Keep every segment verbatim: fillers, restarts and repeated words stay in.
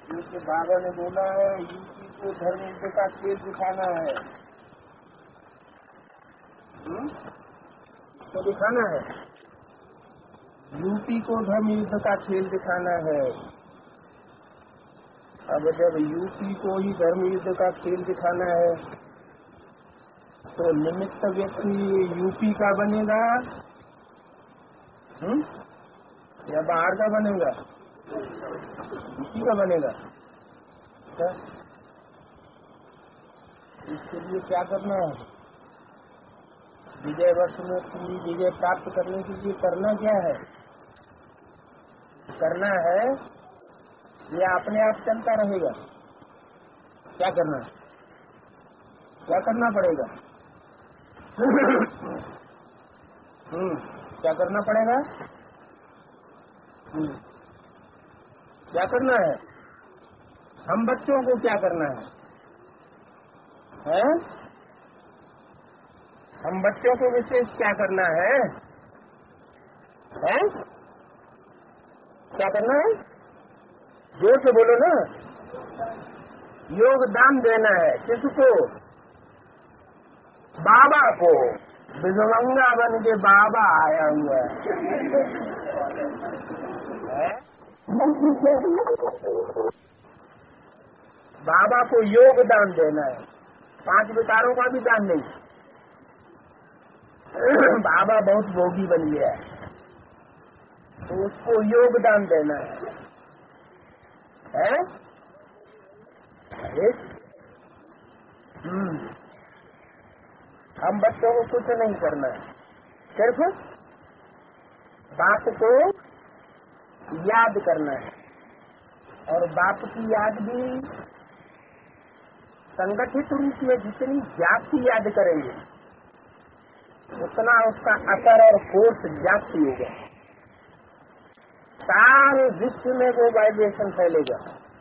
जैसे बाबा ने बोला है यूपी को धर्म युद्ध का खेल दिखाना है, तो दिखाना है यूपी को धर्म युद्ध का खेल दिखाना है। अब जब यूपी को ही धर्म युद्ध का खेल दिखाना है तो निमित्त व्यक्ति यूपी का बनेगा हुँ? या बाहर का बनेगा? यूपी का बनेगा। क्या? इसके लिए क्या करना है? विजय वर्ष में पूरी विजय प्राप्त करने के लिए करना क्या है? करना है ये अपने आप चलता रहेगा। क्या करना है? क्या करना पड़ेगा? हम्म क्या करना पड़ेगा? हम्म क्या करना है? हम बच्चों को क्या करना है? हैं? हम बच्चों को विशेष क्या करना है? हैं? क्या करना है? जोर से बोलो ना। योगदान देना है। किसको? बाबा को। विजवंगा बन के बाबा आया हुआ है। बाबा को योगदान देना है, पांच विकारों का भी दान नहीं। बाबा बहुत भोगी बन गया है तो उसको योगदान देना है, है? हम्म हम बच्चों को कुछ नहीं करना है, सिर्फ बाप को याद करना है। और बाप की याद भी संगठित रूप में जितनी जाति याद करेंगे उतना उसका असर और फोर्स जाति होगा। सारे विश्व में वो वाइब्रेशन फैलेगा।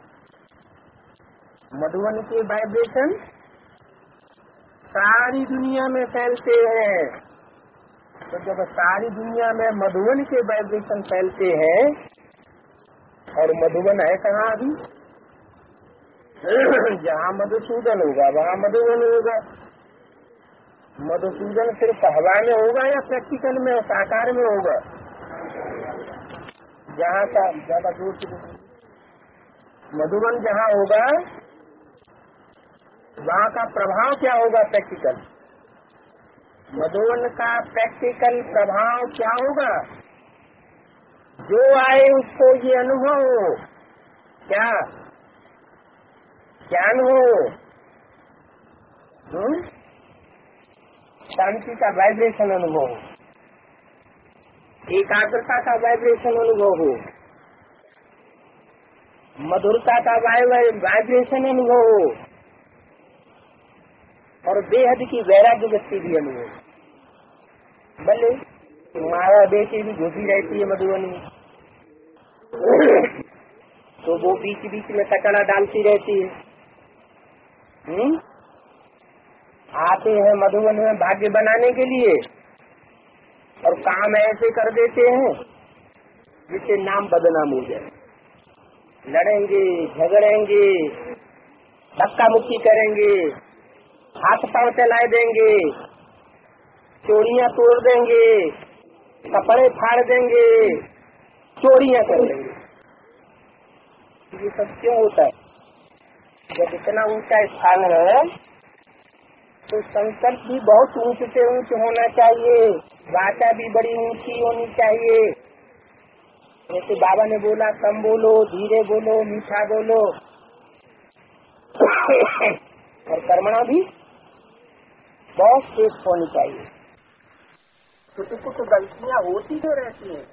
मधुबन के वाइब्रेशन सारी दुनिया में फैलते हैं। तो जब सारी दुनिया में मधुबन के वाइब्रेशन फैलते हैं, और मधुबन है कहाँ अभी? जहाँ मधुसूदन होगा वहाँ मधुबन होगा। मधुसूदन सिर्फ हवा में होगा या प्रैक्टिकल में साकार में होगा? जहाँ का ज्यादा दूर मधुबन जहाँ होगा वहाँ का प्रभाव क्या होगा? प्रैक्टिकल। मधुबन का प्रैक्टिकल प्रभाव क्या होगा? जो आए उसको ये अनुभव हो, क्या ज्ञान हो, हुँ? शांति का वाइब्रेशन अनुभव हो, एकाग्रता का वाइब्रेशन अनुभव हो, मधुरता का वाइब्रेशन अनुभव हो, और बेहद की वैराग्य वृत्ति भी अनुभव। भले माया बेटी भी घुसी रहती है मधुबन में तो वो बीच बीच में तकड़ा डालती रहती है। हुँ? आते हैं मधुबन में भाग्य बनाने के लिए और काम ऐसे कर देते हैं जिससे नाम बदनाम हो जाए। लड़ेंगे, झगड़ेंगे, धक्का मुक्की करेंगे, हाथ पांव चलाए देंगे, चोरियां तोड़ देंगे, कपड़े फाड़ देंगे, चोरियां कर देंगे। ये सब क्यों होता है? जब इतना ऊंचा स्थान है तो संकल्प भी बहुत ऊंचे से ऊंचे होना चाहिए, वाचा भी बड़ी ऊंची होनी चाहिए। जैसे बाबा ने बोला कम बोलो, धीरे बोलो, मीठा बोलो, और कर्मणा भी बहुत श्रेष्ठ होनी चाहिए। छोटी कुछ गलतियाँ होती तो रहती हैं,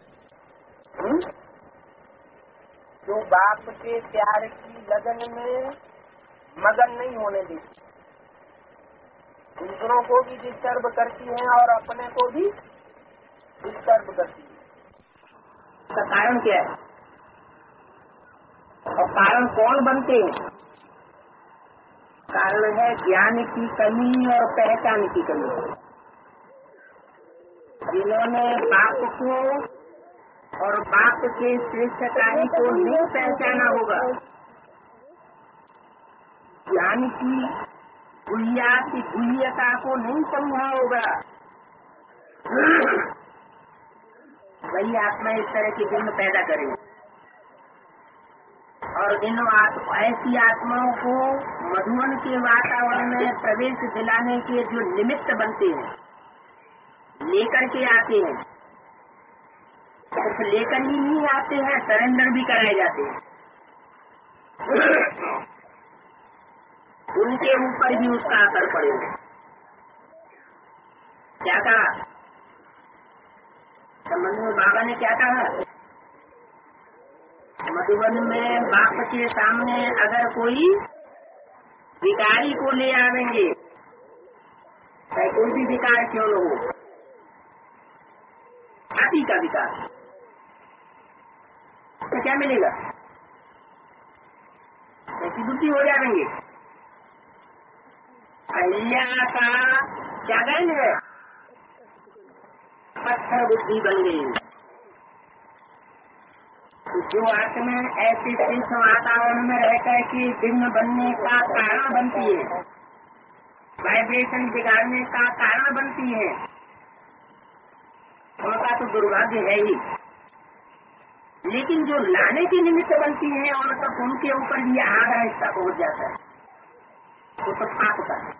जो बाप के प्यार की लगन में मगन नहीं होने देती, दूसरों को भी डिस्टर्ब करती हैं और अपने को भी डिस्टर्ब करती है। इसका कारण क्या है? और कारण कौन बनते हैं? कारण है ज्ञान की कमी और पहचान की कमी। जिन्होंने बाप को और बाप के श्रेष्ठता को नहीं पहचाना होगा, ज्ञान की गुह्या की गुह्यता को नहीं समझा होगा, वही आत्मा इस तरह की जन्म पैदा करेगी। और इन ऐसी आत्माओं को मधुवन के वातावरण में प्रवेश दिलाने के जो निमित्त बनते हैं, लेकर के आते हैं, सिर्फ लेकर ही नहीं आते हैं, सरेंडर भी कराए जाते हैं। उनके ऊपर भी उसका असर पड़ेगा। क्या कहा संबंध में बाबा ने, क्या कहा? मधुबन में बाप के सामने अगर कोई विकारी को ले आवेंगे, चाहे कोई भी विकार क्यों न हो, हाथी का विकार, तो क्या मिलेगा? ऐसी बुद्धि हो जाएंगे। अहिल्या का क्या गैन है? पत्थर बुद्धि बन गई। तो जो आत्मा ऐसे सिंह वातावरण में रहकर के विघ्न बनने का कारण बनती है, वाइब्रेशन बिगाड़ने का कारण बनती है, उनका तो दुर्भाग्य है ही। लेकिन जो लाने के निमित्त बनती है, और तक उनके ऊपर भी आधा हिस्सा पहुंच जाता है, वो तो पाप का है।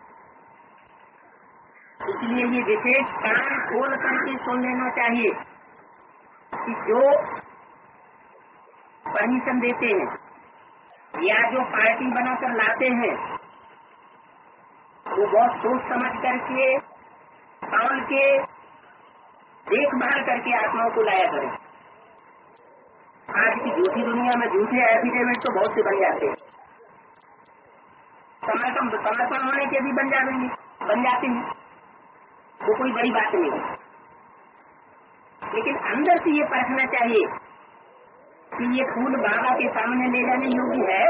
इसलिए ये विशेष कान खोल करके सुन लेना चाहिए कि जो परमिशन देते हैं या जो पार्टी बनाकर लाते हैं, वो बहुत सोच समझ करके, तौल के, देखभाल करके आत्माओं को लाया करें। आज की झूठी दुनिया में झूठे एफिडेविट तो बहुत से बन जाते हैं, समर्पण समर्पण होने के भी बन जाएंगे, बन जाते हैं, वो कोई बड़ी बात नहीं है। लेकिन अंदर से ये परखना चाहिए कि ये फूल बाबा के सामने ले जाने योग्य है।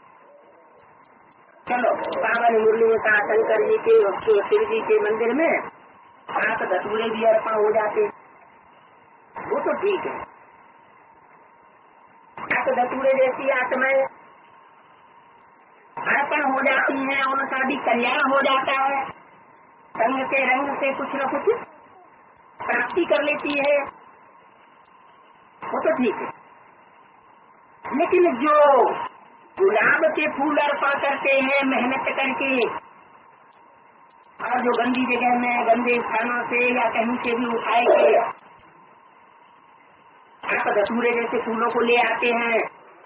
चलो, बाबा ने मुरली में कहा शंकर जी के, शिव जी के मंदिर में हाथ धतूरे भी अर्पण हो जाते, वो तो ठीक है। हाथ धतूरे जैसी आत्माएं अर्पण हो जाती हैं, उनका भी कल्याण हो जाता है, रंग के रंग से कुछ न कुछ प्राप्ति कर लेती है, वो तो ठीक है। लेकिन जो गुलाब के फूल अर्पण करते हैं मेहनत करके, और जो गंदी जगह में गंदे स्थानों से या कहीं से भी उठाए के आप धतूरे जैसे फूलों को ले आते हैं,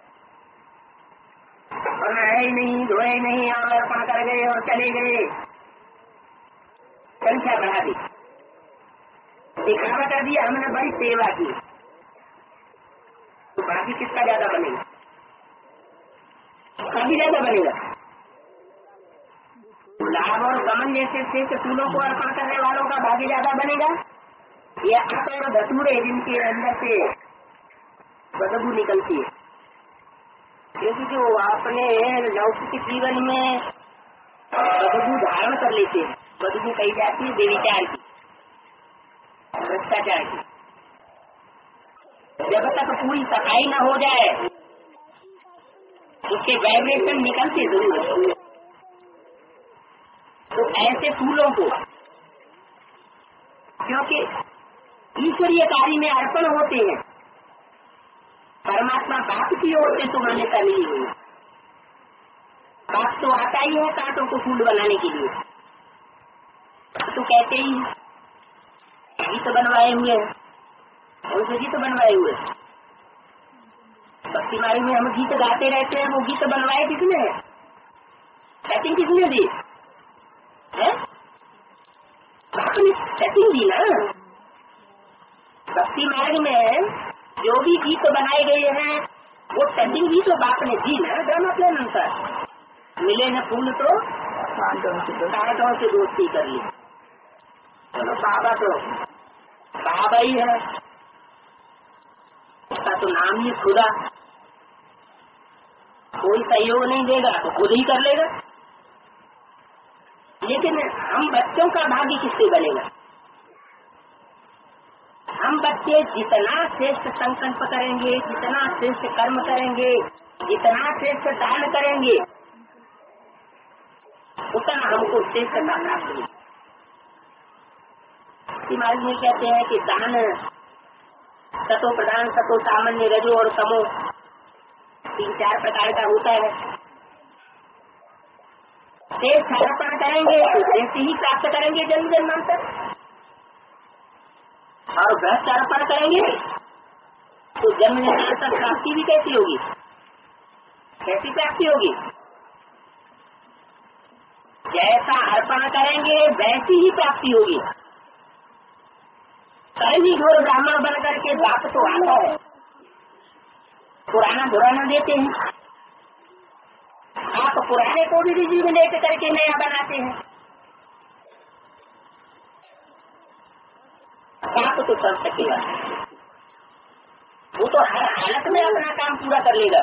और नहाए नहीं, धोए नहीं, और अर्पण कर गए और चले गए, संख्या बढ़ा दी, दिखावा कर दिया, हमने बड़ी सेवा की, तो बाकी किसका ज्यादा बनेगा? काफी ज्यादा बनेगा। गुलाब और कमल जैसे श्रेष्ठ फूलों को अर्पण करने वालों का भाग्य ज्यादा बनेगा, या आप धतूरे जिनके अंदर से बदबू निकलती है? क्योंकि जो अपने लौकिक जीवन में बदबू धारण कर लेते हैं, बदबू कही जाती है देवीचार की, भ्रष्टाचार की। जब तक पूरी सफाई न हो जाए, उसके वाइब्रेशन निकलते जरूर है। तो ऐसे फूलों को, क्योंकि ईश्वरीय कार्य में अर्पण होते हैं, परमात्मा बाप की ओर से तो मान्यता नहीं हुई। बाप तो आता ही है कांटों को फूल बनाने के लिए, तो कहते ही गीत तो बनवाए हुए हैं, उनसे गीत तो बनवाए हुए, भक्ति मार्ग में हम गीत गाते रहते हैं, वो गीत बनवाए किसने? सेटिंग किसने दी है? बाप ने सेटिंग दी ना। भक्ति मार्ग में जो भी गीत बनाए गए हैं, वो सेटिंग भी तो बाप ने दी ना, ड्रामा प्लान अनुसार। मिले न फूल तो कांटों से दोस्ती कर ली। चलो, बाबा तो बाबा ही है, उसका तो नाम ही खुदा, कोई सहयोग नहीं देगा तो खुद ही कर लेगा। लेकिन हम बच्चों का भाग्य किससे बनेगा? हम बच्चे जितना श्रेष्ठ संकल्प करेंगे, जितना श्रेष्ठ कर्म करेंगे, जितना श्रेष्ठ दान करेंगे, उतना हमको श्रेष्ठता प्राप्त हुई। महाराज जी कहते हैं कि दान सतो प्रधान, सतो सामान्य, रजो और तमो, तीन चार प्रकार का होता है। श्रेष्ठ अर्पण करेंगे तो श्रेष्ठ ही प्राप्त करेंगे जन्म जन्मांतर, और भ्रष्ट अर्पण करेंगे तो जन्म जन्मांतर प्राप्ति भी कैसी होगी, कैसी प्राप्ति होगी? जैसा अर्पण करेंगे वैसी ही प्राप्ति होगी। कहीं घोर ब्राह्मण बन करके बाप तो आता है, पुराना पुराना देते हैं, आप पुराने को भी रिज्यूमिनेट करके नया बनाते हैं। बाप तो कर सकेगा, वो तो हर हालत में अपना काम पूरा कर लेगा,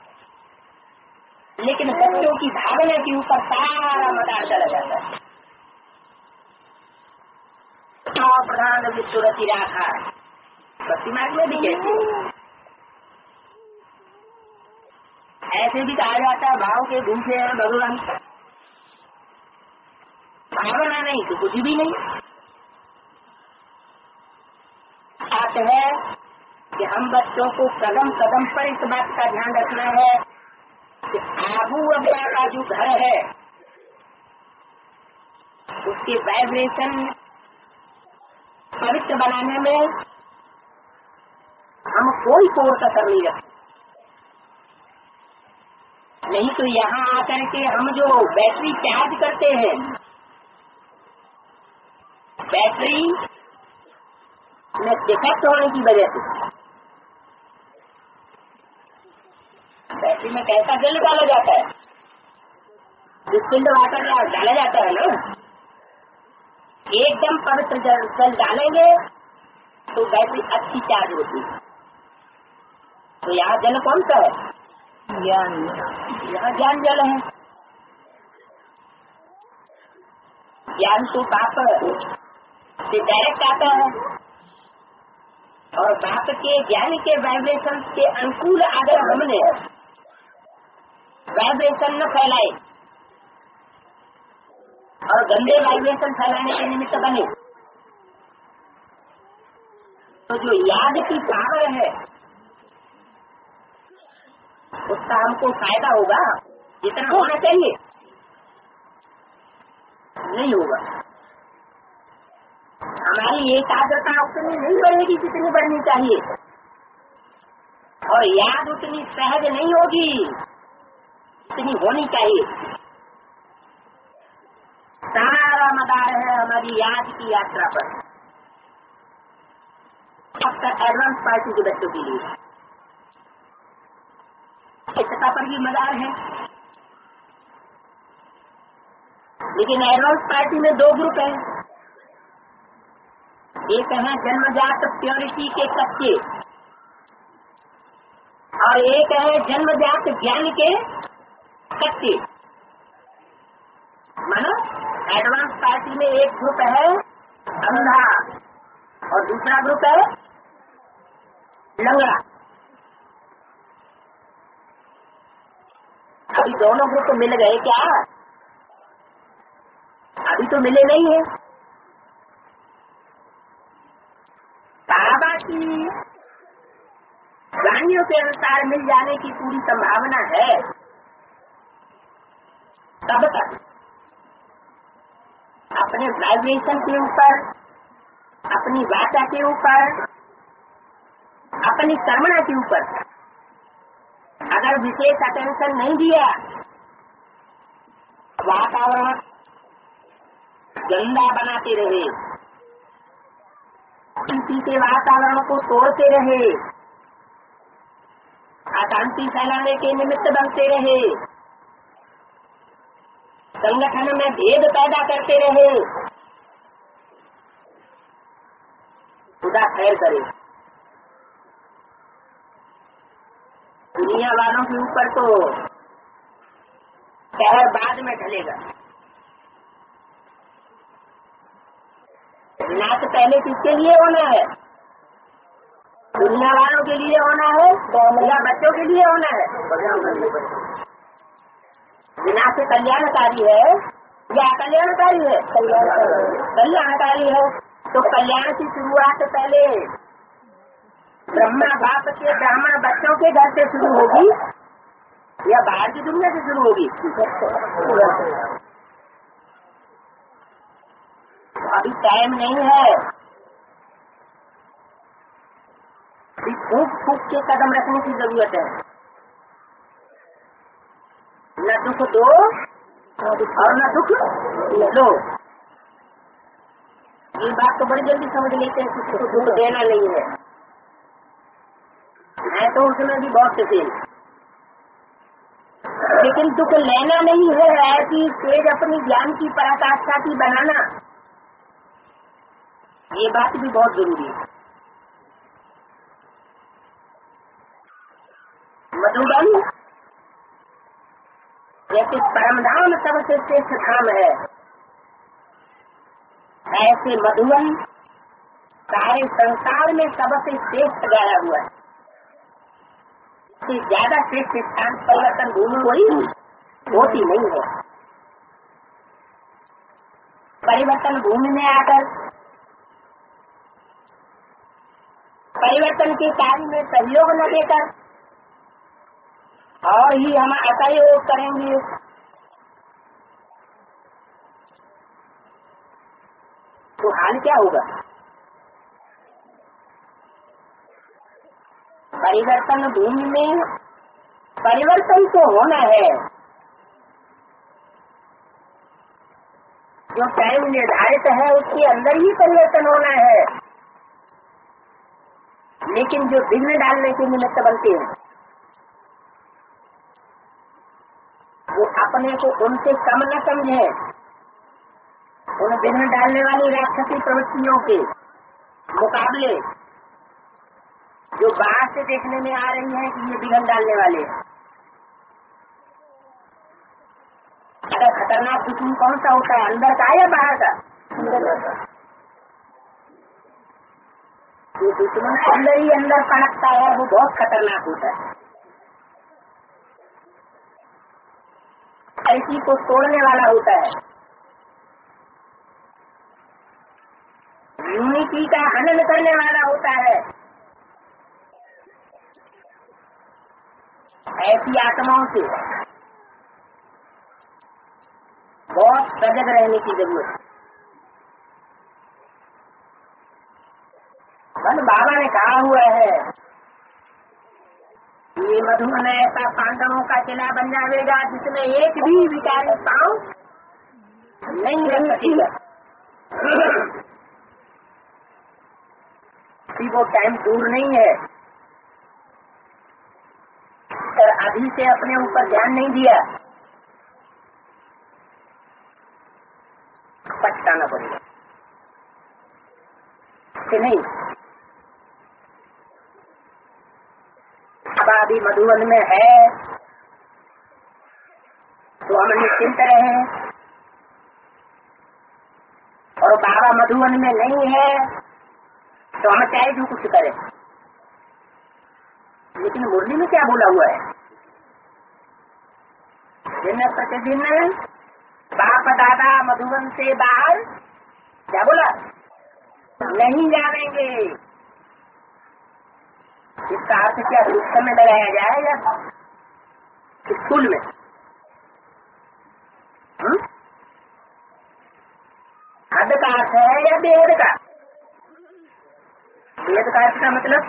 लेकिन बच्चों की भावना के ऊपर सारा मदार चला जाता है। प्रधान विश्वरति राखा भक्ति मार्ग में भी कहते हैं, ऐसे भी कहा जाता है भाव के भूखे हैं भगवान, भावना नहीं तो कुछ भी नहीं। बात है कि हम बच्चों को कदम कदम पर इस बात का ध्यान रखना है कि आबू अब्बा का जो घर है उसके वाइब्रेशन पवित्र बनाने में हम कोई कोर कसर नहीं रखते। नहीं तो यहाँ आकर के हम जो बैटरी चार्ज करते हैं, बैटरी में डिफेक्ट होने की वजह से बैटरी में कैसा जल डाला जाता है, डिस्टिल्ड वाटर डाला जाता है ना, एकदम पवित्र जल जल डालेंगे तो बैटरी अच्छी चार्ज होती है। तो यहाँ जल कौन सा है? ज्ञान। यहाँ ज्ञान जल है। ज्ञान तो बाप से डायरेक्ट आता है, और बाप के ज्ञान के वाइब्रेशन के अनुकूल अगर हमने वाइब्रेशन न फैलाए और गंदे वाइब्रेशन फैलाने के निमित्त बने, तो जो याद की पावर है उसका हमको फायदा होगा जितना होना चाहिए नहीं होगा। हमारी एकाग्रता उतनी नहीं बढ़ेगी जितनी बढ़नी चाहिए, और याद उतनी सहज नहीं होगी जितनी होनी चाहिए। सारा मदार है हमारी याद की यात्रा पर, एडवांस पार्टी के बच्चों के लिए एकता पर भी मदार है। लेकिन एडवांस पार्टी में दो ग्रुप हैं, एक है जन्मजात प्योरिटी के कच्चे, और एक है जन्मजात ज्ञान के कच्चे। मानो एडवांस पार्टी में एक ग्रुप है अंधा और दूसरा ग्रुप है लंगड़ा। अभी दोनों ग्रुप मिल गए क्या? अभी तो मिले नहीं है। बाबा की वाणियों के अनुसार मिल जाने की पूरी संभावना है। तब तक अपने वाइब्रेशन के ऊपर, अपनी वाचा के ऊपर, अपनी कर्मणा के ऊपर अगर विशेष अटेंशन नहीं दिया, वातावरण गंदा बनाते रहे, शांति के वातावरण को तोड़ते रहे, अशांति फैलाने के निमित्त बनते रहे, संगठन में भेद पैदा करते रहे, खुदा खैर करे। दुनिया वालों के ऊपर तो कहर बाद में ढलेगा। विनाश पहले किसके लिए होना है? दुनिया वालों के लिए होना है या बच्चों के लिए होना है? विनाश कल्याणकारी है या कल्याणकारी है? कल्याणकारी है। तो कल्याण की शुरुआत पहले ब्रह्मा बाप के ब्राह्मण बच्चों के घर से शुरू होगी या बाहर की दुनिया से शुरू होगी? अभी टाइम नहीं है, फूक फूक के कदम रखने की जरूरत है। न दुख दो और न दुख लो। ये बात तो बड़ी जल्दी समझ लेते हैं, किसी को दुख देना नहीं है, है तो उसमें भी बहुत से, लेकिन दुख लेना नहीं है। ऐसी तेज अपनी ज्ञान की पराकाष्ठा की बनाना, ये बात भी बहुत जरूरी है। मधुबन जैसे परमधाम सबसे श्रेष्ठ धाम है, ऐसे मधुबन सारे संसार में सबसे श्रेष्ठ गाया हुआ है। इससे ज्यादा श्रेष्ठ स्थान परिवर्तन भूमि कोई होती नहीं है। परिवर्तन भूमि में आकर परिवर्तन के कार्य में सहयोग न देकर और ही हम असहयोग करेंगे तो हाल क्या होगा? परिवर्तन भूमि में परिवर्तन तो होना है, जो टाइम निर्धारित है उसके अंदर ही परिवर्तन होना है, लेकिन जो विघ्न डालने के निमित्त बनते हैं वो अपने को उनसे कम न समझे। उन विघ्न डालने वाली राक्षसी प्रवृत्तियों के मुकाबले जो बाहर से देखने में आ रही है कि ये विघ्न डालने वाले हैं, अगर खतरनाक दुश्मन कौन सा होता है, अंदर का या बाहर का? जो दुश्मन अंदर ही अंदर पनपता है वो बहुत खतरनाक होता है। इसी को तोड़ने वाला होता है, यूनिटी का हनन करने वाला होता है। ऐसी आत्माओं से बहुत सजग रहने की जरूरत है। बस बाबा ने कहा हुआ है ये मधुबन ऐसा पांडवों का किला बन जाएगा जिसमें एक भी विकारी पांव नहीं रख सकेगा। वो टाइम दूर नहीं है, पर अभी से अपने ऊपर ध्यान नहीं दिया, पछताना पड़ेगा कि नहीं। अब अभी मधुबन में है तो हम निश्चिंत रहे, और बाबा मधुबन में नहीं है तो हम चाहे जो कुछ करें। लेकिन मुरली में क्या बोला हुआ है? दिन प्रतिदिन बाप दादा मधुबन से बाहर क्या बोला? नहीं जाएंगे। इसका अर्थ क्या दुष्ट में लगाया जाए या स्कूल में? हद का अर्थ है या बेहद का? बेहद का अर्थ का मतलब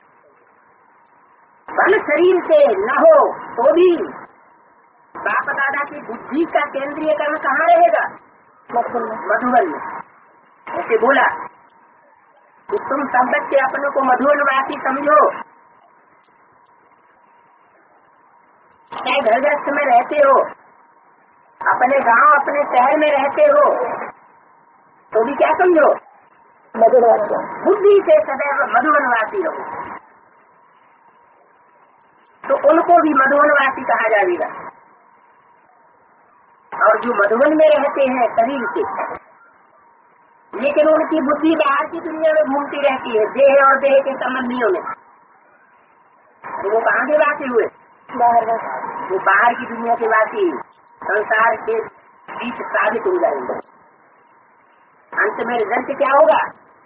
बल शरीर से न हो तो भी बाप दादा की बुद्धि का केंद्रीयकरण कहाँ रहेगा? मधुबन में। ऐसे बोला कि तुम सब बच्चे अपने को मधुबनवासी समझो, चाहे घर गृहस्थ में रहते हो, अपने गांव अपने शहर में रहते हो, तो भी क्या समझो? मधुबनवासी। बुद्धि से सदैव मधुबनवासी रहो, तो उनको भी मधुबनवासी कहा जाएगा। और जो मधुबन में रहते हैं शरीर से, लेकिन उनकी बुद्धि बाहर की दुनिया में घूमती रहती है, देह और देह के संबंधियों में, तो वो कहाँ के वासी हुए? बाहर। वो बाहर की दुनिया के वासी, संसार के बीच साबित हो जाएंगे। अंत में रिजल्ट क्या होगा?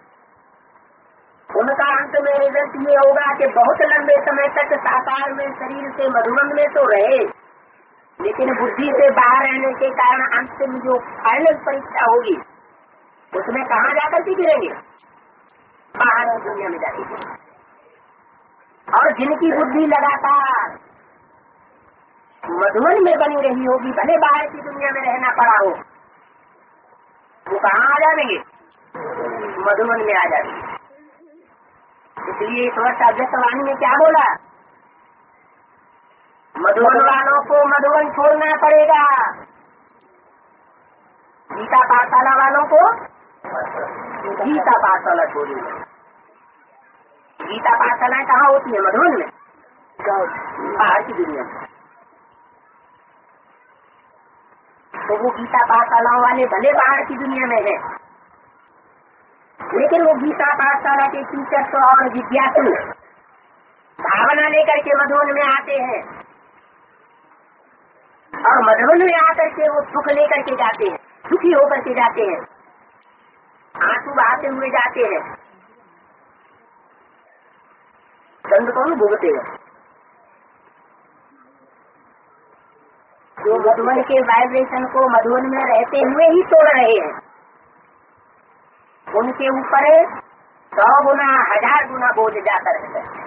उनका अंत में रिजल्ट ये होगा कि बहुत लंबे समय तक साकार में शरीर से मधुबन में तो रहे, लेकिन बुद्धि से बाहर रहने के कारण अंतिम जो फाइनल परीक्षा होगी उसमें कहाँ जाकर के गिरेंगे? बाहर की दुनिया में जाएंगे। और जिनकी बुद्धि लगातार मधुबन में बनी रही होगी, भले बाहर की दुनिया में रहना पड़ा हो, वो कहाँ आ जाएंगे? मधुबन में आ जाएंगे। इसलिए इस वर्ष अव्यक्तवाणी में क्या बोला? मधुबन वालों को मधुबन छोड़ना पड़ेगा, गीता पाठशाला वालों को गीता पाठशाला छोड़नी। गीता पाठशाला कहाँ होती है? मधुबन में, बाहर की दुनिया में। तो वो गीता पाठशालाओं वाले भले बाहर की दुनिया में है, लेकिन वो गीता पाठशाला के टीचर्स और जिज्ञासु भावना लेकर के मधुबन में आते हैं, और मधुबन में आकर के वो सुख लेकर के जाते हैं, दुखी होकर के जाते हैं, आंसू बहाते हुए जाते हैं, दंड कौन भुगतेगा? जो मधुबन के वाइब्रेशन को मधुबन में रहते हुए ही तोड़ रहे हैं, उनके ऊपर सौ गुना हजार गुना बोझ जाता रहता है।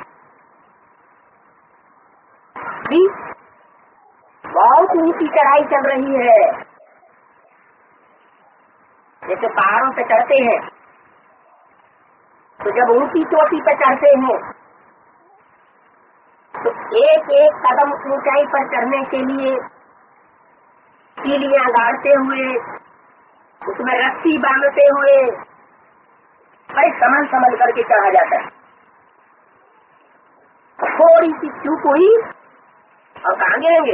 बहुत ऊंची चढ़ाई चल रही है, जैसे पहाड़ों पे चढ़ते हैं तो जब ऊंची चोटी पे चढ़ते हैं तो एक एक कदम ऊंचाई पर चढ़ने के लिए सीढ़ियां गाड़ते हुए, उसमें रस्सी बांधते हुए बड़े संभल संभल करके चढ़ा जाता है। थोड़ी सी चूक हुई और कहाँ गिरेंगे?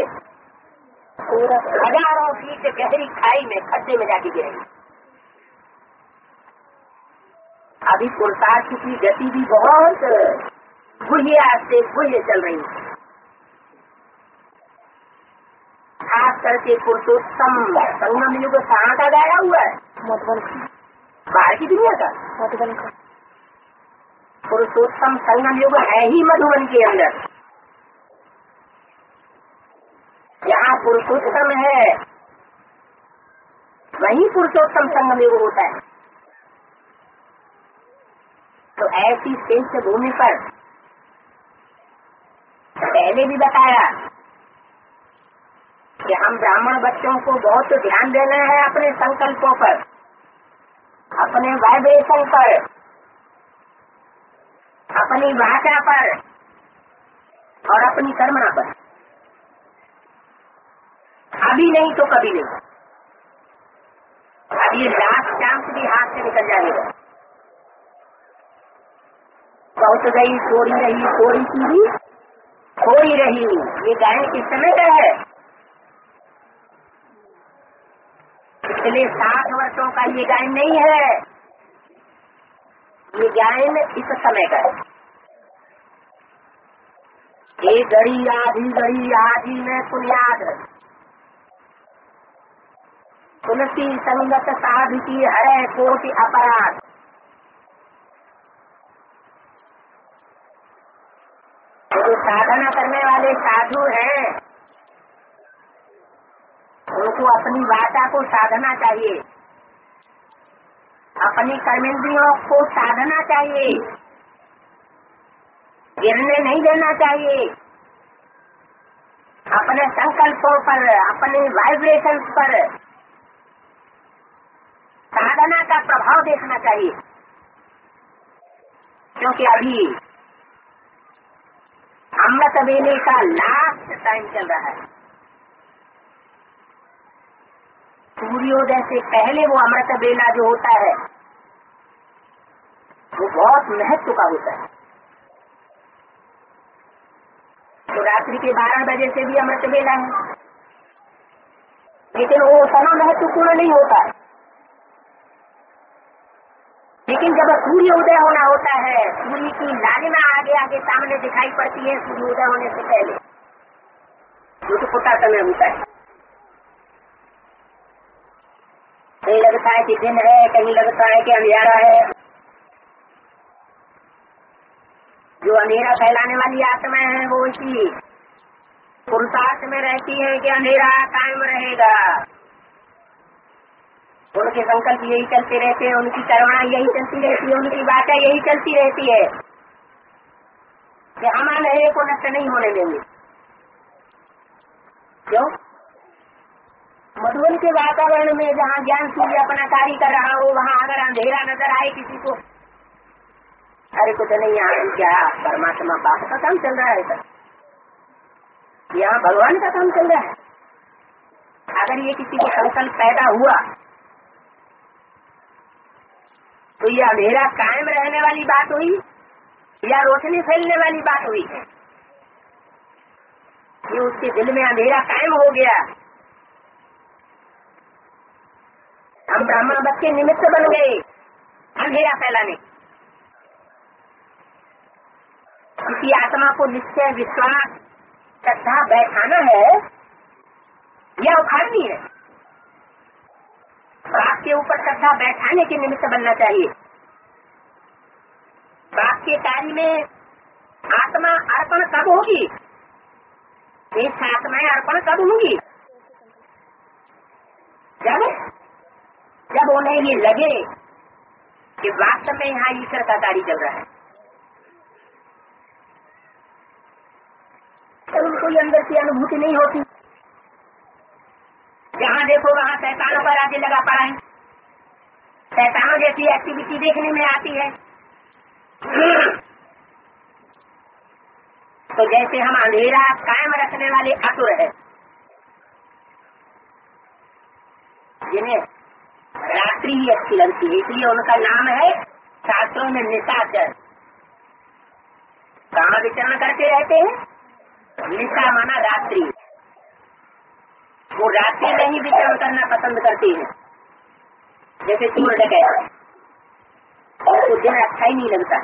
हजारों फीट गहरी खाई में, खड्डे में जाके गिरेंगे। अभी पुरुषार्थ की गति भी बहुत गुहिया से गुहिया चल रही है। खास करके पुरुषोत्तम संगम युग कहाँ का गाया हुआ है? मधुबन का, बाहर की दुनिया का मधुबन का। पुरुषोत्तम संगम युग है ही मधुबन के अंदर। यहाँ पुरुषोत्तम है वही पुरुषोत्तम संगम युग होता है। तो ऐसी श्रेष्ठ भूमि पर पहले भी बताया कि हम ब्राह्मण बच्चों को बहुत ध्यान देना है अपने संकल्पों पर, अपने वाइब्रेशन पर, अपनी भाषा पर और अपनी कर्मणा पर। अभी नहीं तो कभी नहीं। अब ये लास्ट चांस भी हाथ से निकल जाएगा। बहुत गई थोड़ी रही, थोड़ी सी भी थोड़ी रही। ये गाय किस समय का है? पिछले साठ वर्षों का ये गाय नहीं है, ये गायन इस समय का है। ये घड़ी आधी घड़ी आधी में पुण्याद, तुलसी संगत साधु की है कोटि अपराध। जो साधना करने वाले साधु हैं उनको अपनी वाचा को साधना चाहिए, अपनी कर्मेंद्रियों को साधना चाहिए, गिरने नहीं देना चाहिए। अपने संकल्पों पर, अपने वाइब्रेशन पर साधना का प्रभाव देखना चाहिए, क्योंकि अभी अमृत वेले का लास्ट टाइम चल रहा है। सूर्योदय से पहले वो अमृत वेला जो होता है वो बहुत महत्व का होता है। तो रात्रि के बारह बजे से भी अमृत वेला है, लेकिन वो उतना महत्वपूर्ण नहीं होता है। लेकिन जब सूर्य उदय होना होता है, सूर्य की लालिमा आगे आगे सामने दिखाई पड़ती है सूर्य उदय होने से पहले, जो तो छोटा समय होता है। लगता है कि दिन है, कहीं लगता है कि अंधेरा है। जो अंधेरा फैलाने वाली आत्मा है वो इसी पुरुषार्थ में रहती है कि अंधेरा कायम रहेगा। उनके संकल्प यही चलते रहते हैं, उनकी करवना यही चलती रहती है, उनकी बातें यही चलती रहती है कि हम अंधेरे को नष्ट नहीं होने देंगे। क्यों? मधुबन के वातावरण में जहाँ ज्ञान सूर्य अपना कार्य कर रहा हो, वहाँ अगर अंधेरा नजर आए किसी को, अरे कुछ नहीं, यहाँ क्या परमात्मा बाप का काम चल रहा है सर, यहाँ भगवान का काम चल रहा है। अगर ये किसी को संकल्प पैदा हुआ तो ये अंधेरा कायम रहने वाली बात हुई या रोशनी फैलने वाली बात हुई? ये उसके दिल में अंधेरा कायम हो गया। हम ब्राह्मण बच्चे निमित्त बन गए अंधेरा फैलाने। किसी आत्मा को निश्चय, विश्वास, श्रद्धा बैठाना है या उखाड़नी है? बाप के ऊपर श्रद्धा बैठाने के निमित्त बनना चाहिए। बाप के कार्य में आत्मा अर्पण कब होगी? एक आत्माएं अर्पण कब होंगी? जब जब उन्हें ये लगे कि वास्तव में यहाँ ईश्वर का कार्य चल रहा है, तो उनको ये अंदर की अनुभूति नहीं होती। जहाँ देखो वहाँ शैतानों का राज्य लगा पड़ा है, शैतानों जैसी एक्टिविटी देखने में आती है। तो जैसे हम अंधेरा कायम रखने वाले असुर है, जिन्हें रात्रि ही अच्छी लगती है, इसलिए उनका नाम है शास्त्रों में निशाचर। कहाँ विचरण करते रहते हैं? निशा माना रात्रि। वो रात्रि में ही विचरण करना पसंद करती है, जैसे चोर डकैत, उनको दिन अच्छा ही नहीं लगता।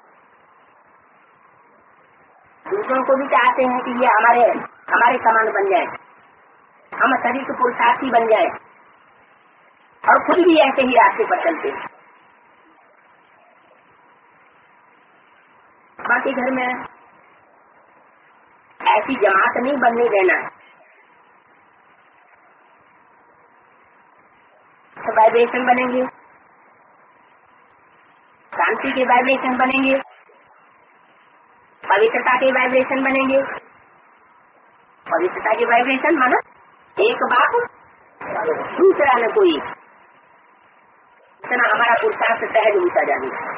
दूसरों को भी चाहते हैं कि ये हमारे हमारे समान बन जाए, हम शरीर के पुरुषार्थी बन जाए, और खुद भी ऐसे ही रास्ते पर चलते हैं। बाकी घर में ऐसी जमात नहीं बनने देना है। तो वाइब्रेशन बनेंगे, शांति के वाइब्रेशन बनेंगे, पवित्रता के वाइब्रेशन बनेंगे। पवित्रता के वाइब्रेशन माना एक बात दूसरा न कोई, इतना हमारा पुरुषार्थ सहज होता जाएगा,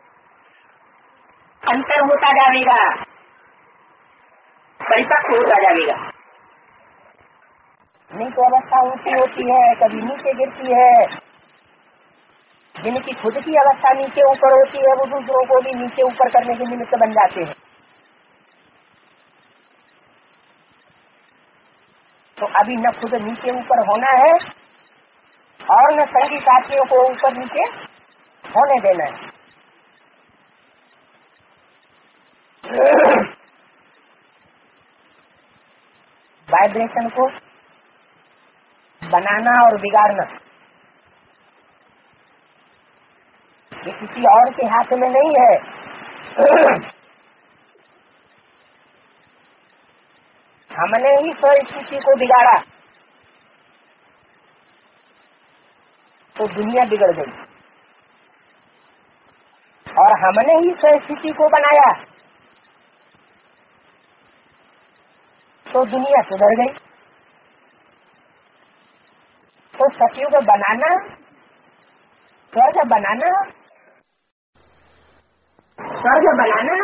अंतर होता जाएगा, परिपक्व होता जाएगा। नीचे अवस्था ऊंची होती है, कभी नीचे गिरती है। जिनकी खुद की अवस्था नीचे ऊपर होती है, वो दूसरों को भी नीचे ऊपर करने के निमित्त बन जाते हैं। तो अभी न खुद नीचे ऊपर होना है और न संगी साथियों को ऊपर नीचे होने देना है। वाइब्रेशन को बनाना और बिगाड़ना ये किसी और के हाथ में नहीं है। हमने ही परिस्थिति को बिगाड़ा तो दुनिया बिगड़ गई, और हमने ही परिस्थिति को बनाया तो दुनिया सुधर गई। तो सतयुग बनाना, स्वर्ग बनाना, स्वर्ग बनाना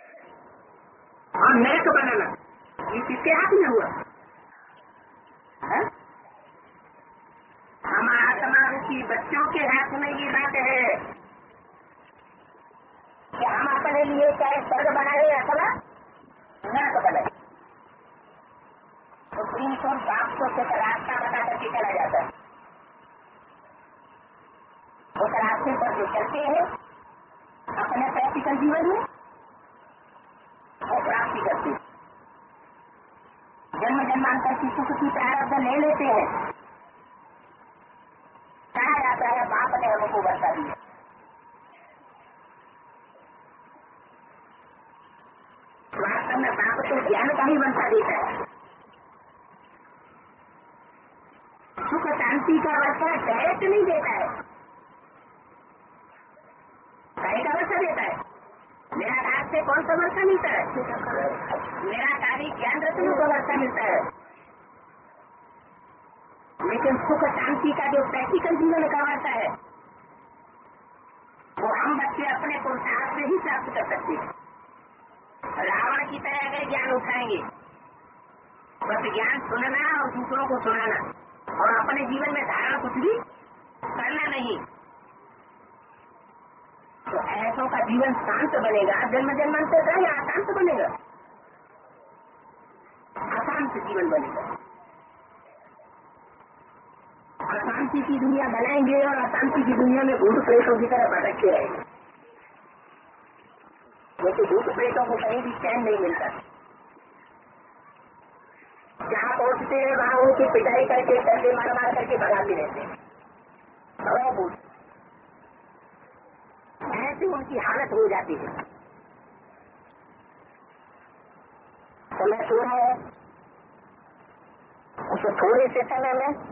और नरक बनाना, ये किसके हाथ में हुआ? है? हम आत्मा रूपी बच्चों के हाथ में ये बात है कि हम अपने लिए चाहे स्वर्ग बनाए अथवा नरक बनाए। तो तीन सौ पाँच सौ से रास्ता बता करके चला जाता है। उस रास्ते पर जो चलते हैं अपने प्रैक्टिकल जीवन में वो प्राप्ति करते हैं। जन्म जन्मांतर की सुख की प्रारब्ध ले लेते हैं। कहा जाता है बाप ने हमको बता दिया। वास्तव में बाप तो ज्ञान का ही वर्षा देता है, सुख शांति का वर्षा डायरेक्ट नहीं देता है, कहीं का वर्षा देता है। मेरा कार्य से कौन सा वर्षा मिलता है? मेरा कार्य ज्ञान रत्नों का वर्षा मिलता है। लेकिन सुख शांति का जो प्रैक्टिकल जीवन का वर्षा है वो हम बच्चे अपने पुरुषार्थ से ही प्राप्त कर सकते हैं। रावण की तरह अगर ज्ञान उठाएंगे, बस ज्ञान सुनना और दूसरों को सुनाना और अपने जीवन में धारण कुछ भी करना नहीं, तो ऐसों का जीवन शांत बनेगा। जन्म जन्मांतर का या अशांत बनेगा? अशांत जीवन बनेगा। अशांति की दुनिया बनाएंगे और अशांति की दुनिया में भूत प्रेतों की तरह भटकते रहेंगे। जैसे भूत प्रेतों को कहीं भी चैन नहीं मिलता, जहाँ पहुँचते हैं वहाँ उनकी पिटाई करके डंडे मार मार करके भगाते रहते हैं। भूत ऐसी उनकी हालत हो जाती है। समय सो रहा है, उसे थोड़े से समय में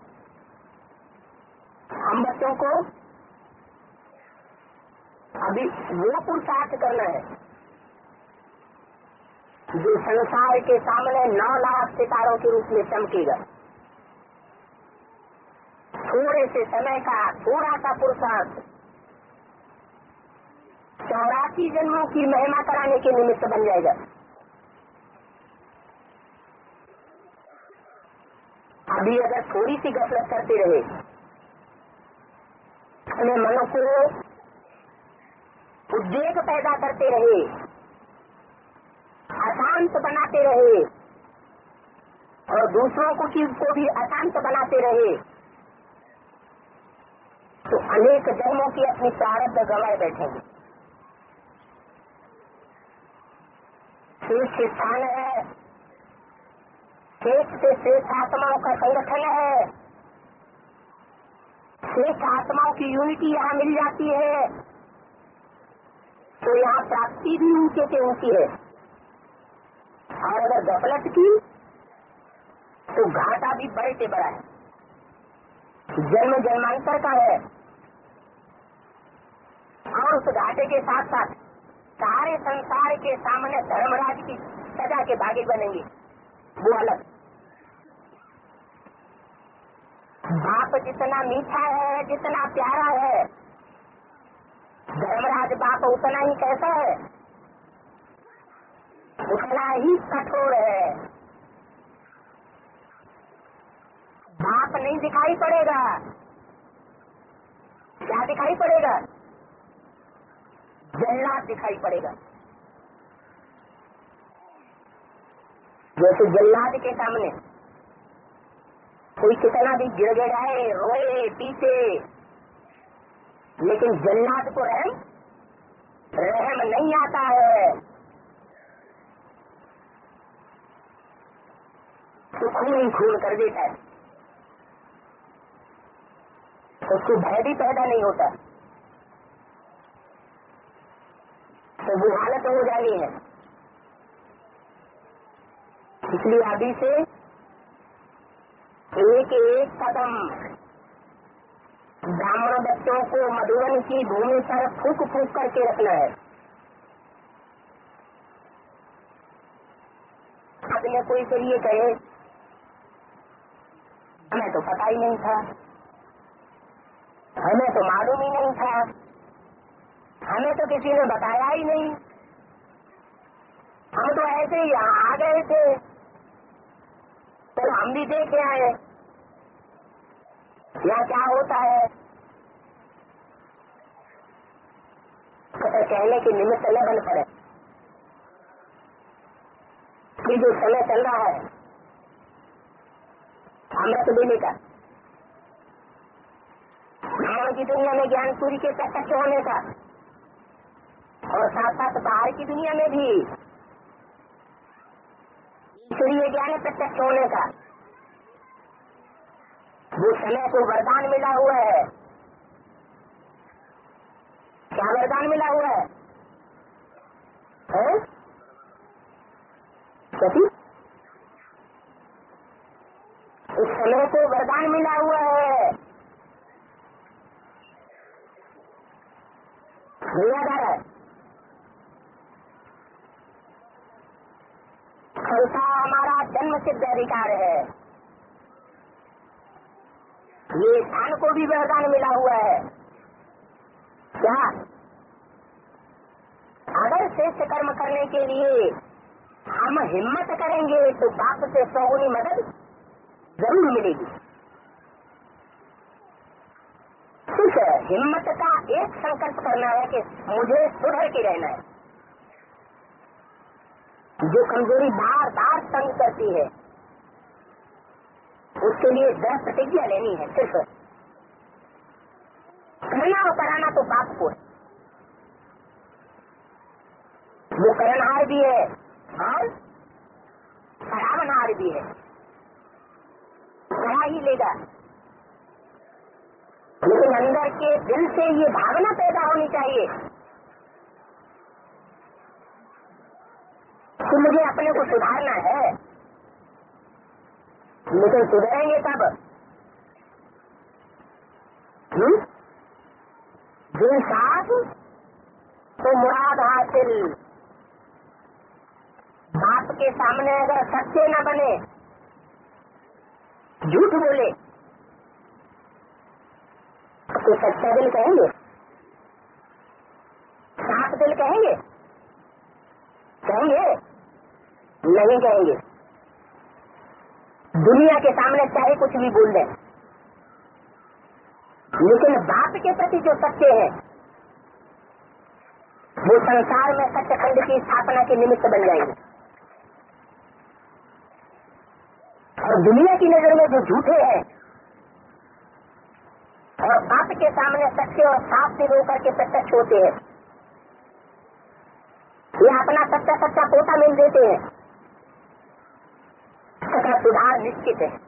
हम बच्चों को अभी वो पुरुषार्थ करना है जो संसार के सामने नौ लाख सितारों के रूप में चमकेगा। थोड़े से समय का थोड़ा सा पुरुषार्थ चौरासी जन्मों की महिमा कराने के निमित्त बन जाएगा। अभी अगर थोड़ी सी गफलत करते रहे, अपने मनो को उद्वेग पैदा करते रहे, अशांत बनाते रहे और दूसरों को चीज को भी अशांत बनाते रहे, तो अनेक जन्मों की अपनी प्रारब्ध गंवाए बैठेंगे। श्रेष्ठ स्थान है, श्रेष्ठ से श्रेष्ठ आत्माओं का संगठन है, श्रेष्ठ आत्माओं की यूनिटी यहाँ मिल जाती है, तो यहाँ प्राप्ति भी ऊंचे से ऊंची है। और अगर गफलत की तो घाटा भी बड़े से बड़ा है, जन्म जन्मांतर का है। और उस घाटे के साथ साथ सारे संसार के सामने धर्मराज की सजा के भागी बनेंगे, वो अलग। बाप जितना मीठा है, जितना प्यारा है, धर्मराज बाप उतना ही कैसा है, उतना ही कठोर है। बाप नहीं दिखाई पड़ेगा, क्या दिखाई पड़ेगा? जल्लाद दिखाई पड़ेगा। जैसे जल्लाद के सामने कोई कितना भी गिड़गिड़ाए, रोए, पीटे, लेकिन जल्लाद को रहम रहम नहीं आता है, तो खून ही खून कर देता है, उसको भय भी पैदा नहीं होता। तो वो हालत हो जानी है। इसलिए अभी से एक एक कदम ब्राह्मण बच्चों को मधुबन की भूमि पर फूक फूक करके रखना है। अपने कोई से ये कहे हमें तो पता ही नहीं था, हमें तो मालूम ही नहीं था, हमें तो किसी ने बताया ही नहीं, हम तो ऐसे ही यहाँ आ गए थे, तो हम भी देख के आए यहाँ क्या होता है। तो कहने के निमित्त न बन पड़े कि जो समय चल रहा है अमृत लेने का, भगवान की दुनिया में ज्ञान सूर्य के प्रत्यक्ष होने का, और साथ साथ बाहर की दुनिया में भी ईश्वरीय ज्ञान प्रत्यक्ष होने का, वो समय को वरदान मिला हुआ है। क्या वरदान मिला हुआ है, है? क्योंकि इस समय को वरदान मिला हुआ है, दुनियादार है। ऐसा हमारा जन्म सिद्ध अधिकार है। ये स्थान को भी वरदान मिला हुआ है। क्या अगर श्रेष्ठ कर्म करने के लिए हम हिम्मत करेंगे तो बाप से सौगुनी मदद जरूर मिलेगी। सिर्फ हिम्मत का एक संकल्प करना है कि मुझे सुधर के रहना है। जो कमजोरी बार बार तंग करती है उसके लिए दृढ़ प्रतिज्ञा लेनी है। सिर्फ करना और कराना तो बाप को है, वो करनहार भी है और करावनहार भी है, करा ही लेगा। लेकिन अंदर के दिल से ये भावना पैदा होनी चाहिए कि मुझे अपने को सुधारना है। लेकिन सुधरेंगे कब? जिन साथ तो मुराद हासिल। बाप के सामने अगर सच्चे न बने, झूठ बोले तो सच्चा दिल कहेंगे, साफ दिल कहेंगे? कहेंगे? नहीं कहेंगे। दुनिया के सामने चाहे कुछ भी बोल दें, लेकिन बाप के प्रति जो सच्चे हैं वो संसार में सत्यखंड की स्थापना के निमित्त बन जाएंगे। और दुनिया की नजर में जो झूठे हैं और बाप के सामने सच्चे और साफ दिल होकर के प्रत्यक्ष होते हैं, ये अपना सच्चा सच्चा पोता मिल देते हैं, तथा सुधार निश्चित है।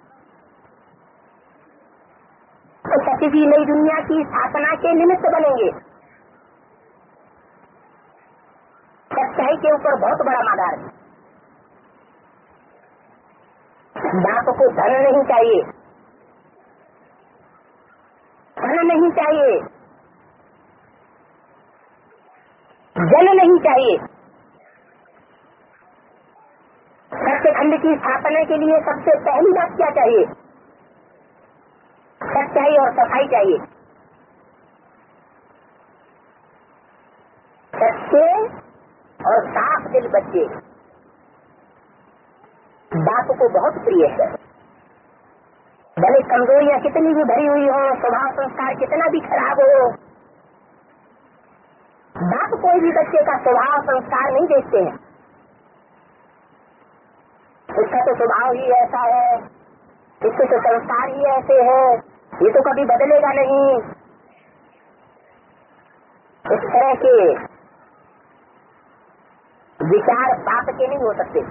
तो सच्ची की नई दुनिया की स्थापना के निमित्त बनेंगे। सच्चाई के ऊपर बहुत बड़ा आधार है। बाप को धन नहीं चाहिए, धन नहीं चाहिए, जन नहीं चाहिए। सत्यखंड की स्थापना के लिए सबसे पहली बात क्या चाहिए? सच्चाई और सफाई चाहिए। सच्चे और साफ दिल बच्चे बाप को बहुत प्रिय है। भले कमजोरियां कितनी भी भरी हुई हो, स्वभाव संस्कार कितना भी खराब हो, बाप कोई भी बच्चे का स्वभाव संस्कार नहीं देखते हैं। उसका तो स्वभाव ही ऐसा है, इसके तो संस्कार ही ऐसे है, ये तो कभी बदलेगा नहीं। इस तरह के विचार बाप के नहीं हो सकते।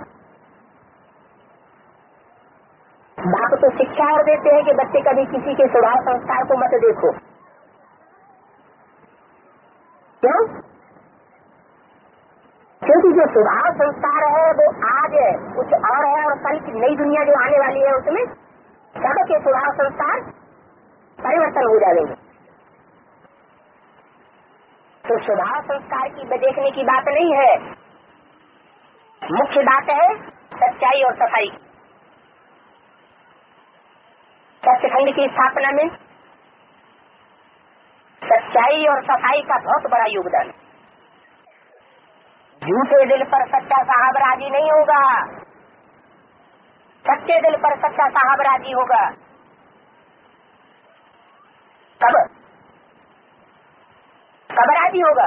बाप तो शिक्षा और देते हैं कि बच्चे कभी किसी के स्वभाव संस्कार को मत देखो। क्यों? क्योंकि जो स्वभाव संस्कार है वो आज है, कुछ और है, और कल की नई दुनिया जो आने वाली है उसमें सबके स्वभाव संस्कार परिवर्तन हो जाएंगे। तो स्वभाव संस्कार की देखने की बात नहीं है, मुख्य बात है सच्चाई और सफाई। सत्यखंड की स्थापना में सच्चाई और सफाई का बहुत बड़ा योगदान है। झूठे दिल पर सच्चा साहब राजी नहीं होगा, सच्चे दिल पर सच्चा साहब राजी होगा। कब कब राजी होगा?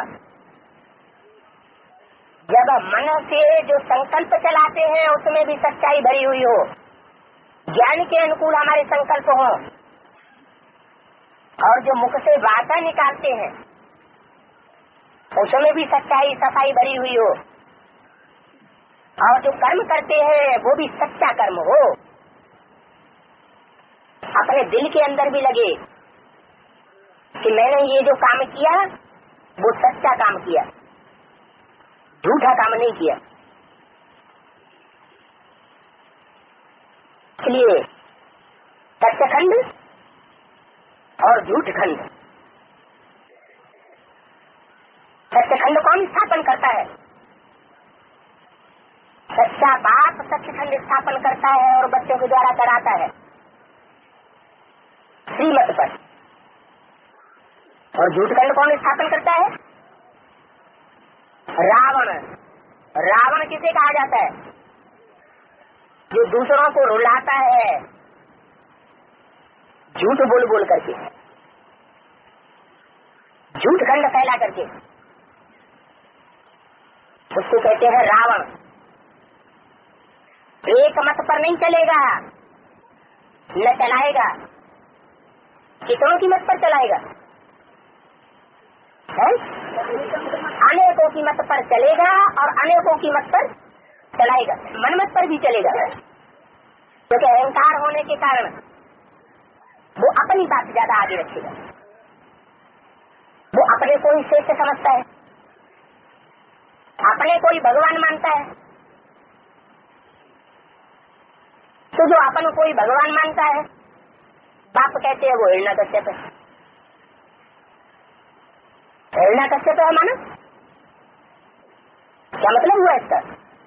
जब मन से जो संकल्प चलाते हैं उसमें भी सच्चाई भरी हुई हो, ज्ञान के अनुकूल हमारे संकल्प हो, और जो मुख से वाचा निकालते हैं उसमें भी सच्चाई सफाई भरी हुई हो, और जो कर्म करते हैं वो भी सच्चा कर्म हो, अपने दिल के अंदर भी लगे कि मैंने ये जो काम किया वो सच्चा काम किया, झूठा काम नहीं किया। इसलिए सत्यखंड और झूठ खंड, सत्यखंड कौन स्थापन करता है? सच्चा बाप सत्यखंड स्थापन करता है और बच्चों के द्वारा कराता है श्रीमत पर। और झूठ खंड कौन स्थापन करता है? रावण। रावण किसे कहा जाता है? जो दूसरों को रुलाता है झूठ बोल बोल करके, झूठ खंड फैला करके, उसको कहते हैं रावण। एक मत पर नहीं चलेगा, न चलाएगा, कितनों की मत पर चलाएगा है? अनेकों की मत पर चलेगा और अनेकों की मत पर चलाएगा, मनमत पर भी चलेगा। क्योंकि अहंकार होने के कारण वो अपनी बात ज्यादा आगे रखेगा, वो अपने को ही श्रेष्ठ समझता है, अपने को ही भगवान मानता है। तो जो अपन को ही भगवान मानता है, बाप कहते हैं वो हिरण्यकश्यप है। हिरण्यकश्यप है माना क्या मतलब हुआ इसका?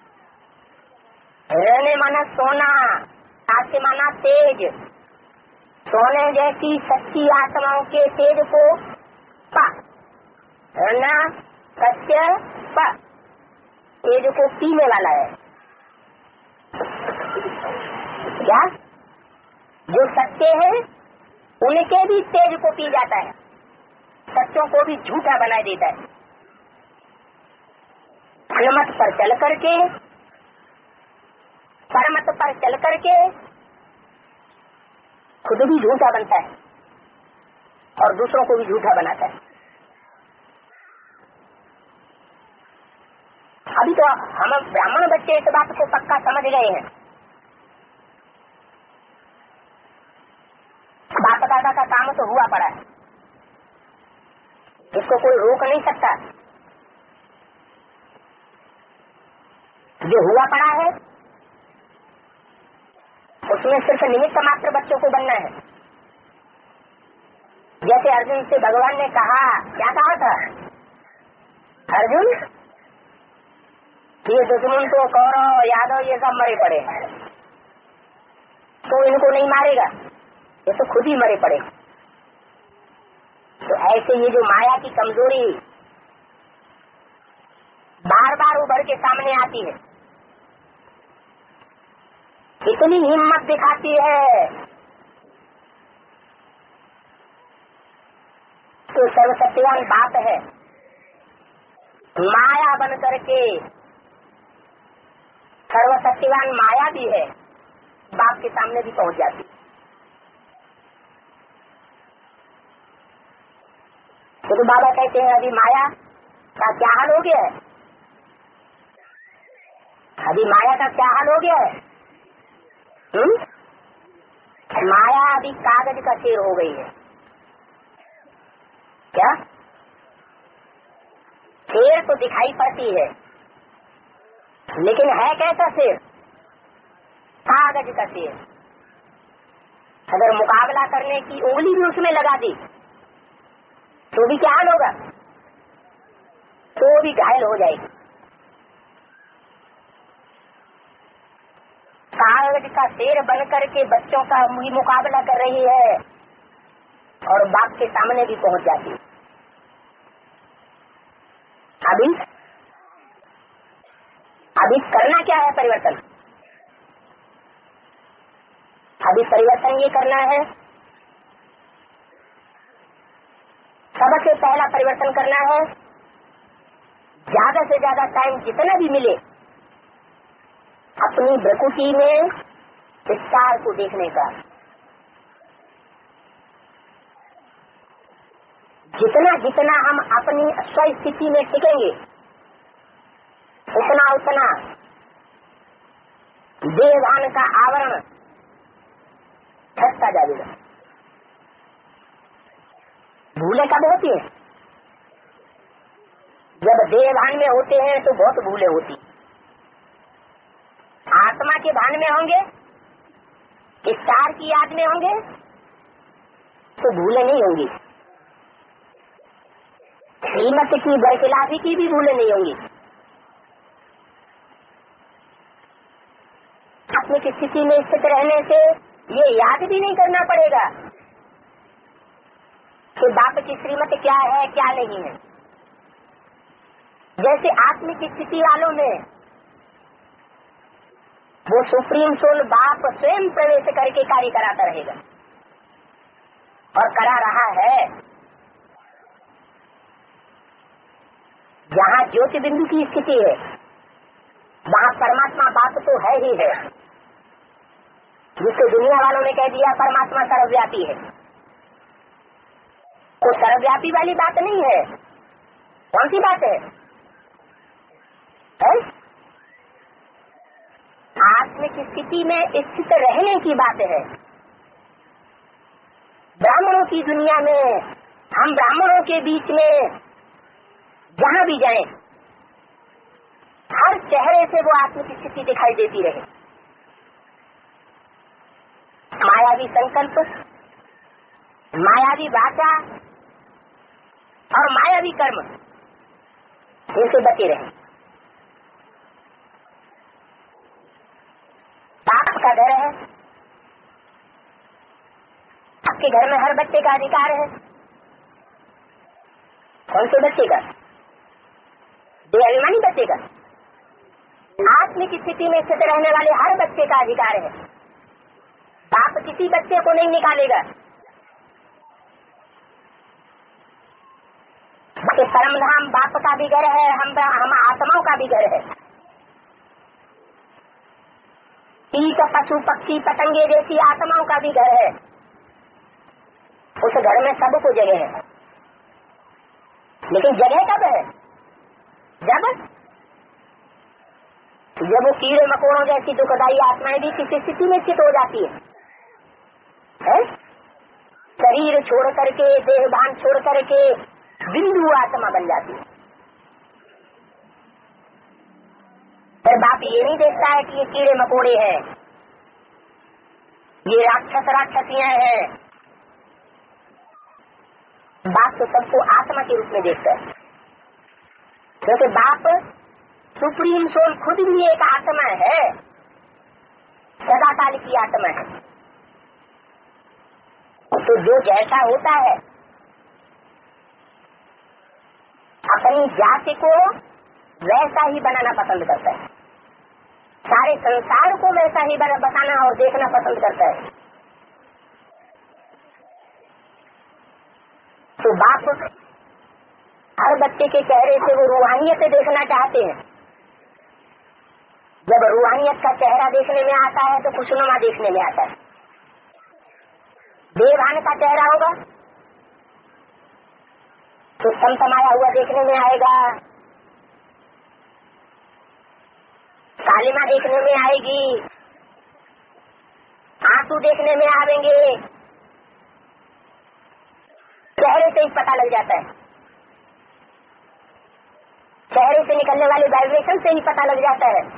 हिरण्य माना सोना, आत्म माना तेज। सोने जैसी सच्ची आत्माओं के तेज को पा, हिरण्यकश्यप तेज को पीने वाला है। क्या? जो सत्य है उनके भी तेज को पी जाता है, सच्चों को भी झूठा बना देता है। अनुमत पर चल करके, परमत पर चल करके खुद भी झूठा बनता है और दूसरों को भी झूठा बनाता है। अभी तो हम ब्राह्मण बच्चे इस बात को पक्का समझ गए हैं। बाप दादा का काम तो हुआ पड़ा है, इसको कोई रोक नहीं सकता। जो हुआ पड़ा है उसमें सिर्फ निमित्त मात्र बच्चों को बनना है। जैसे अर्जुन से भगवान ने कहा, क्या कहा था? अर्जुन ये दुश्मन तो कौरव यादव ये सब मरे पड़े, तो इनको नहीं मारेगा, ये तो खुद ही मरे पड़े। तो ऐसे ये जो माया की कमजोरी बार बार उभर के सामने आती है, इतनी हिम्मत दिखाती है तो सर्वसत्यवान बात है, माया बन करके सर्वसत्यवान माया भी है, बाप के सामने भी पहुंच जाती। तो बाबा कहते हैं अभी माया का क्या हाल हो गया है? अभी माया का क्या हाल हो गया है? हुँ? माया अभी कागज का शेर हो गई है। क्या? शेर तो दिखाई पड़ती है, लेकिन है कैसा शेर? कागज का शेर। अगर मुकाबला करने की उंगली भी उसमें लगा दी तो भी क्या हाल होगा? तो भी घायल हो जाएगी। कागज का शेर बन करके बच्चों का मुकाबला कर रही है और बाप के सामने भी पहुंच जाती है। अभी अभी करना क्या है? परिवर्तन। अभी परिवर्तन ये करना है, सबसे पहला परिवर्तन करना है, ज्यादा से ज्यादा टाइम जितना भी मिले अपनी प्रकृति में विस्तार को देखने का। जितना जितना हम अपनी स्वस्थिति में टिकेंगे उतना उतना देहभान का आवरण घटता जाएगा। भूले कब होती है? जब देह भान में होते हैं तो बहुत भूले होती, आत्मा के भान में होंगे, इफ्तार की याद में होंगे तो भूले नहीं होंगी, श्रीमत की बरखिलाफी की भी भूले नहीं होंगी। आत्मिक स्थिति में स्थित रहने से ये याद भी नहीं करना पड़ेगा कि बाप की श्रीमत क्या है क्या नहीं है। जैसे आत्मिक स्थिति वालों में वो सुप्रीम सोल बाप स्वयं प्रवेश करके कार्य कराता रहेगा और करा रहा है। जहाँ ज्योति बिंदु की स्थिति है वहाँ परमात्मा बाप तो है ही है, जिसको दुनिया वालों ने कह दिया परमात्मा सर्वव्यापी है। तो सर्वव्यापी वाली बात नहीं है, कौन सी बात है, है? आत्मिक स्थिति में स्थित रहने की बात है। ब्राह्मणों की दुनिया में, हम ब्राह्मणों के बीच में जहाँ भी जाएं, हर चेहरे से वो आत्मिक स्थिति दिखाई देती रहे। मायावी संकल्प, मायावी वाचा और मायावी कर्म इनसे बचे रहे। बाप का घर है, आपके घर में हर बच्चे का अधिकार है। कौन से बच्चे का? बेअभिमानी बच्चे का। आत्मिक स्थिति में स्थित रहने वाले हर बच्चे का अधिकार है। बाप किसी बच्चे को नहीं निकालेगा। परम धाम बाप का भी घर है, हम हम आत्माओं का भी घर है। कीट पशु पक्षी पतंगे जैसी आत्माओं का भी घर है। उस घर में सबको जगह है, लेकिन जगह कब है? जब जब वो कीड़े मकोड़ों जैसी दुखदायी आत्माएं भी किसी स्थिति में स्थित हो जाती है, है? शरीर छोड़ करके, देहभान छोड़ करके बिंदु आत्मा बन जाती है। फिर बाप ये नहीं देखता है कि ये कीड़े मकोड़े हैं, ये राक्षस राक्षसियां हैं। बाप तो सबको आत्मा के रूप में देखता है, क्योंकि बाप सुप्रीम सोल खुद भी एक आत्मा है, सदाकाल की आत्मा है। तो जो जैसा होता है अपनी जाति को वैसा ही बनाना पसंद करता है, सारे संसार को वैसा ही बताना और देखना पसंद करता है। तो बाप हर बच्चे के चेहरे से वो रूहानियत देखना चाहते हैं। जब रूहानियत का चेहरा देखने में आता है तो खुशनुमा देखने में आता है। देवान का चेहरा होगा तो समसमाया हुआ देखने में आएगा, कालिमा देखने में आएगी, आंसू देखने में आवेंगे। चेहरे से ही पता लग जाता है, चेहरे से निकलने वाले वाइब्रेशन से ही पता लग जाता है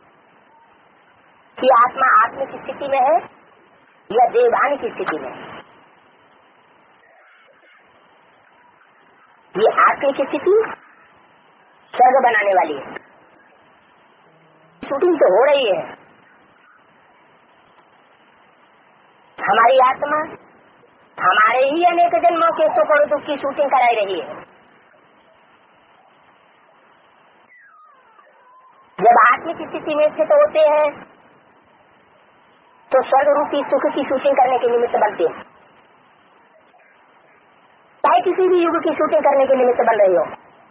कि आत्मा आत्मिक स्थिति में है या देवभान की स्थिति में है। ये आत्मिक स्थिति स्वर्ग बनाने वाली है। शूटिंग तो हो रही है। हमारी आत्मा हमारे ही अनेक जन्मों के सुख और दुख की शूटिंग कराई रही है। जब आत्मिक स्थिति में स्थित होते हैं तो स्वर्ग रूपी सुख की शूटिंग करने के निमित्त बनते हैं, चाहे किसी भी युग की शूटिंग करने के निमित्त बन रही हो,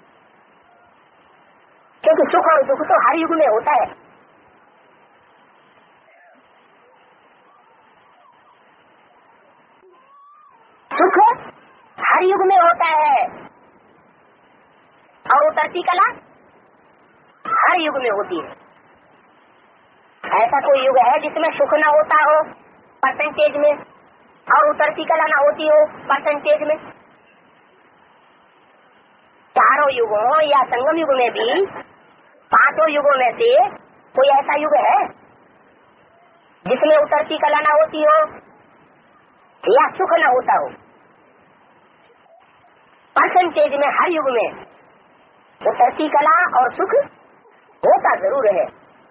क्योंकि सुख और दुख तो हर युग में होता है। सुख हर युग में होता है और उतरती कला हर युग में होती है। ऐसा कोई युग है जिसमें सुख न होता हो परसेंटेज में और उतरती कला न होती हो परसेंटेज में? क्या चारों युगों या संगम युग में भी पांचों युगों में से कोई ऐसा युग है जिसमें उतरती कला न होती हो या सुख न होता हो? परसेंटेज में हर युग में उतरती कला और सुख होता जरूर है।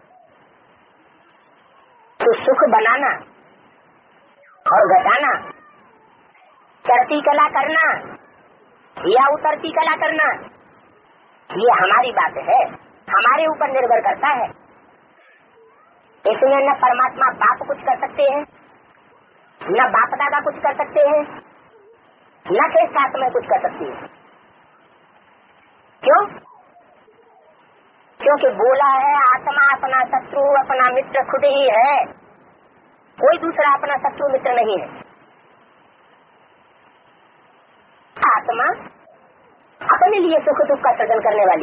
तो सुख बनाना और घटाना, चढ़ती कला करना या उतरती कला करना, ये हमारी बात है, हमारे ऊपर निर्भर करता है। इसमें न परमात्मा बाप कुछ कर सकते हैं, न बाप दादा कुछ कर सकते हैं, न के साथ में कुछ कर सकती है। क्यों? क्योंकि बोला है आत्मा अपना शत्रु अपना मित्र खुद ही है, कोई दूसरा अपना शत्रु मित्र नहीं है। आत्मा अपने लिए सुख दुख का सृजन करने वाली।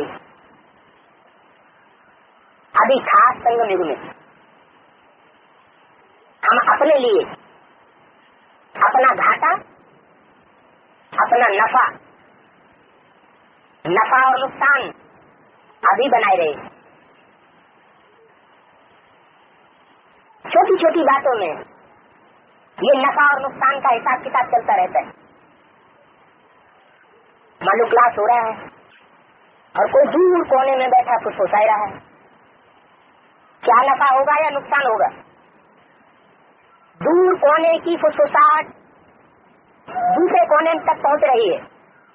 अभी खास संगम युग में हम अपने लिए अपना घाटा, अपना नफा नफा और नुकसान अभी बनाए रहे। छोटी छोटी बातों में ये नफा और नुकसान का हिसाब किताब चलता रहता है। मान लो क्लास हो रहा है और कोई दूर कोने में बैठा फुसफुसाई रहा है, क्या नफा होगा या नुकसान होगा? दूर कोने की फुसफुसाहट दूसरे कोने तक पहुंच रही है,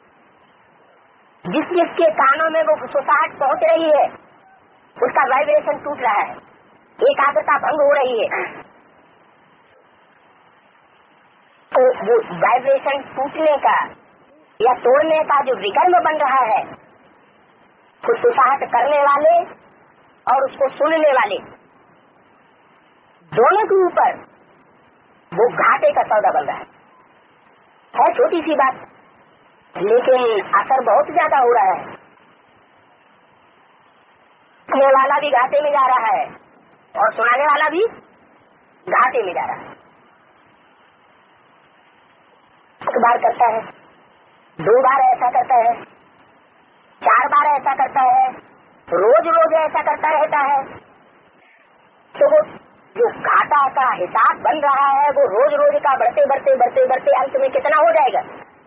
जिस जिसके कानों में वो फुसफुसाहट पहुंच रही है उसका वाइब्रेशन टूट रहा है, एकाग्रता भंग हो रही है। तो वो वाइब्रेशन टूटने का या तोड़ने का जो विकर्म बन रहा है, फुसफुसाहट करने वाले और उसको सुनने वाले दोनों के ऊपर वो घाटे का सौदा बन रहा है। है छोटी सी बात, लेकिन असर बहुत ज्यादा हो रहा है। सुनने वाला भी घाटे में जा रहा है और सुनाने वाला भी घाटे में जा रहा है। एक बार करता है, दो बार ऐसा करता है, चार बार ऐसा करता है, रोज रोज ऐसा करता रहता है, तो वो जो घाटा का हिसाब बन रहा है वो रोज रोज का बढ़ते बढ़ते बढ़ते बढ़ते अंत में कितना हो जाएगा?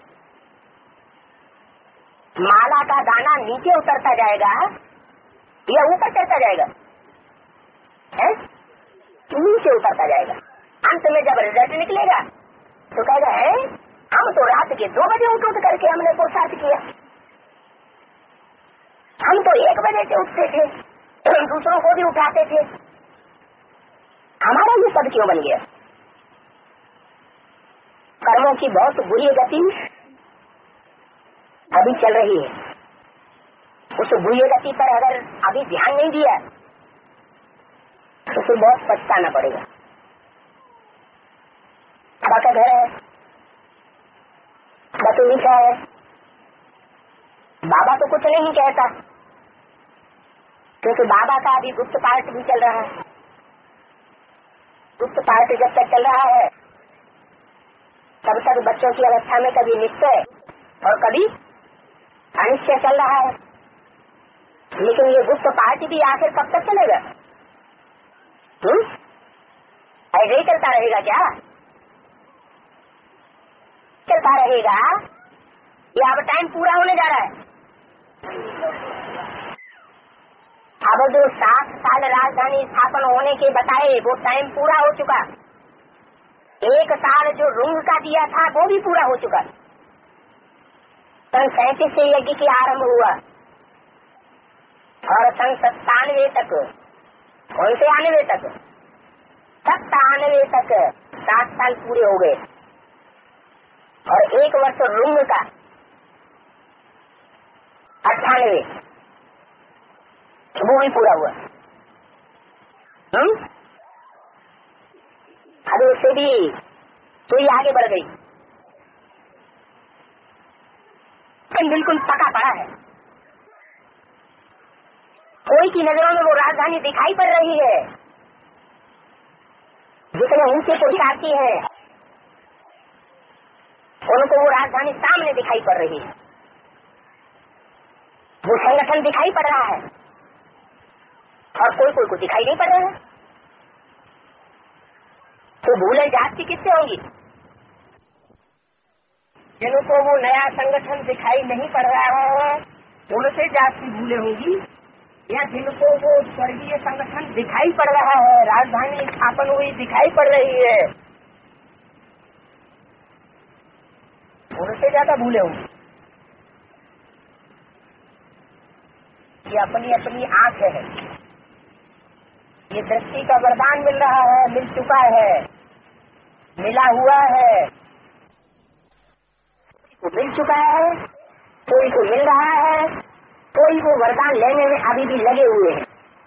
माला का दाना नीचे उतरता जाएगा या ऊपर चढ़ता जाएगा? है? नीचे उतरता जाएगा। अंत में जब रिजल्ट निकलेगा तो कहेगा है हम तो रात के दो बजे उठ उठ करके हमने पुरुषार्थ किया, हम तो एक बजे से उठते थे, दूसरों को भी उठाते थे, हमारा ये सब क्यों बन गया? कर्मों की बहुत बुरी गति अभी चल रही है। उस बुरी गति पर अगर अभी ध्यान नहीं दिया तो फिर बहुत पछताना पड़ेगा। बाबा का घर है, बतू लिखा है, बाबा तो कुछ नहीं कहता क्योंकि बाबा का अभी गुप्त पार्ट भी चल रहा है। गुप्त पार्ट जब तक चल रहा है तब तक बच्चों की अवस्था में कभी निश्चय और कभी अनिश्चय चल रहा है। लेकिन ये गुप्त पार्ट भी आखिर कब तक चलेगा? हम्म ऐसे ही चलता रहेगा क्या? चलता रहेगा या अब टाइम पूरा होने जा रहा है? अब जो सात साल राजधानी स्थापन होने के बताए वो टाइम पूरा हो चुका। एक साल जो रुंग का दिया था वो भी पूरा हो चुका। सन सैंतीस से यज्ञ की आरंभ हुआ और सन सत्तानवे तक, कौन से आनवे तक, सत्तानवे तक सात साल पूरे हो गए और एक वर्ष रुंग का अट्ठानवे वो भी पूरा हुआ। हम अभी उससे भी तो ये आगे बढ़ गई, बिल्कुल पका पड़ा है। कोई की नजरों में वो राजधानी दिखाई पड़ रही है, जितने ऊंचे पुरुषार्थी हैं उनको वो राजधानी सामने दिखाई पड़ रही है। वो संगठन दिखाई पड़ रहा है और कोई कोई को दिखाई नहीं पड़ रहा है। तो भूलें जाति किससे होंगी? जिनको वो नया संगठन दिखाई नहीं पड़ रहा है उनसे जाति भूले होंगी, या जिनको वो स्वर्गीय संगठन दिखाई पड़ रहा है, राजधानी स्थापन हुई दिखाई पड़ रही है, उनसे ज्यादा भूले होंगे। ये अपनी अपनी आंख है, ये दृष्टि का वरदान मिल रहा है, मिल चुका है, मिला हुआ है, कोई को मिल चुका है, कोई को मिल रहा है, कोई वो वरदान लेने में अभी भी लगे हुए हैं।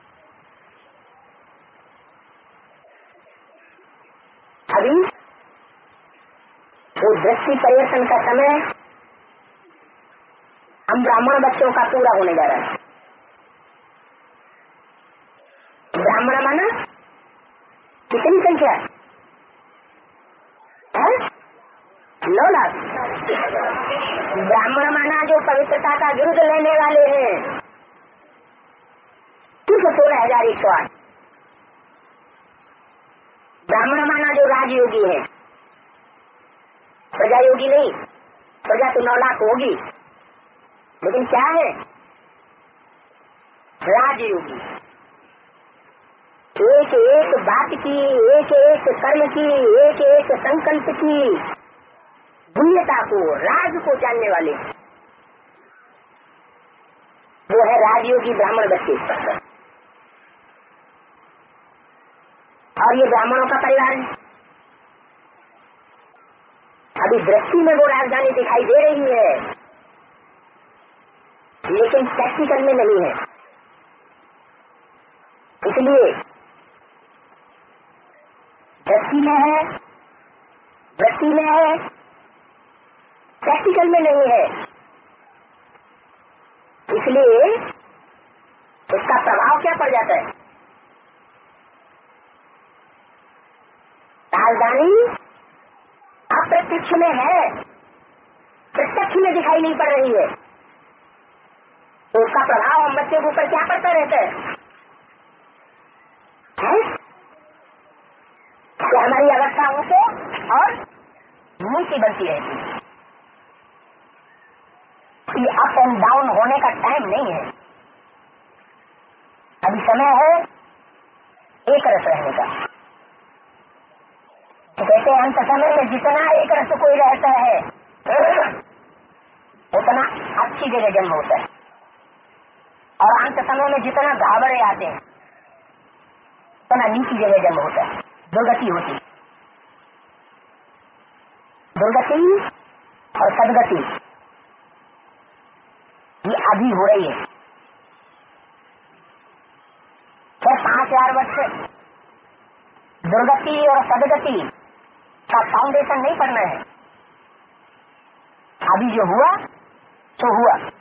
अभी वो दृष्टि परिवर्तन का समय हम ब्राह्मण बच्चों का पूरा होने जा रहा है। ब्राह्मण माना कितनी संख्या है? नौ लाख। ब्राह्मण माना जो पवित्रता का विरुद्ध लेने वाले हैं सिर्फ सोलह हजार एक सौ आठ। ब्राह्मण माना जो राजयोगी है, प्रजा योगी नहीं, प्रजा तो नौ लाख होगी, लेकिन क्या है? राजयोगी। एक एक बात की, एक एक कर्म की, एक एक संकल्प की गुह्यता को, राज को जानने वाले वो है राजयोगी ब्राह्मण बच्चे। और ये ब्राह्मणों का परिवार है। अभी दृष्टि में वो राजधानी दिखाई दे रही है, लेकिन प्रैक्टिकल में नहीं है। इसलिए दृष्टि में है, वृत्ति में है, प्रैक्टिकल में नहीं है। इसलिए उसका प्रभाव क्या पड़ जाता है? राजधानी अप्रत्यक्ष में है, प्रत्यक्ष में दिखाई नहीं पड़ रही है, तो उसका प्रभाव हम बच्चे के ऊपर क्या पड़ता रहता है? है? तो हमारी अवस्था ऊंचे और नीचे बनती रहती है। ये अप एंड डाउन होने का टाइम नहीं है। अभी समय है एक रस रहने का। तो कहते हैं अंत समय में जितना एक रस कोई रहता है उतना अच्छी जगह जन्म होता है, और अंत समय में जितना घाबरे आते हैं उतना नीची जगह जन्म होता है, दुर्गति होती है। दुर्गति और सदगति ये अभी हो रही है। क्या पांच हजार वर्ष दुर्गति और सदगति का फाउंडेशन नहीं पड़ना है? अभी जो हुआ तो हुआ।